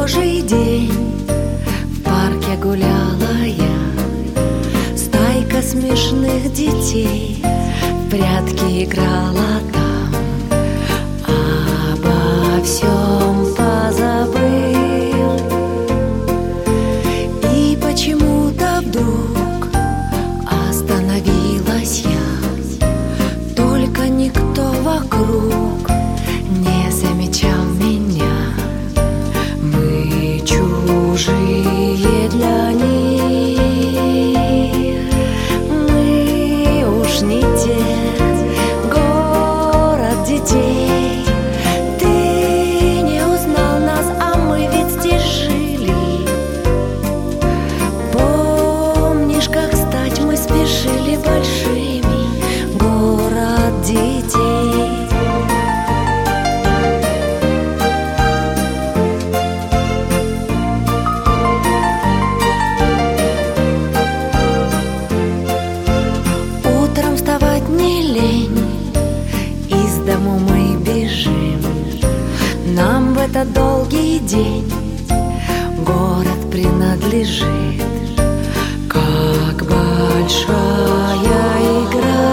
погожий день в парке гуляла я. Стайка смешных детей в прятки играла там. Обо всем позабыл, и почему-то вдруг остановилась я. Только никто вокруг не замечал меня. Мы чужие для них, мы уж не те, город детей. Ты не узнал нас, а мы ведь здесь жили. Помнишь, как стать мы спешили большими, город детей. Не лень, из дому мы бежим. Нам в этот долгий день город принадлежит. Как большая игра,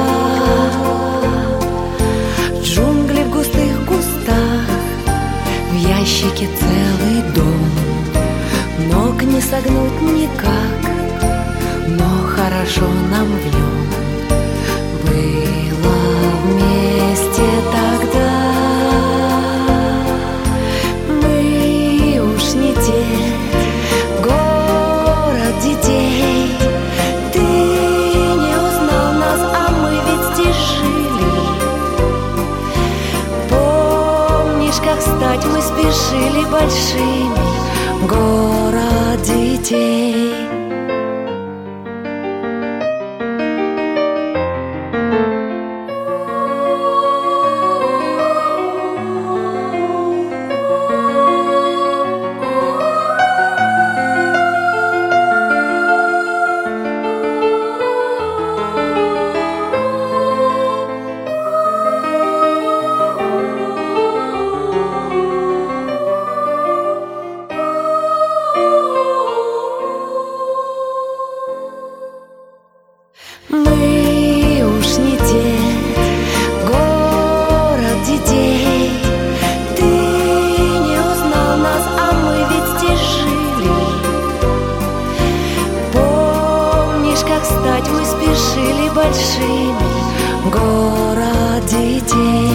джунгли в густых кустах, в ящике целый дом. Ног не согнуть никак, но хорошо нам в нем. Было вместе тогда, мы уж не те, город детей. Ты не узнал нас, а мы ведь здесь жили. Помнишь, как стать мы спешили большими, город детей. Мы уж не те, город детей. Ты не узнал нас, а мы ведь здесь жили. Помнишь, как стать мы спешили большими, город детей.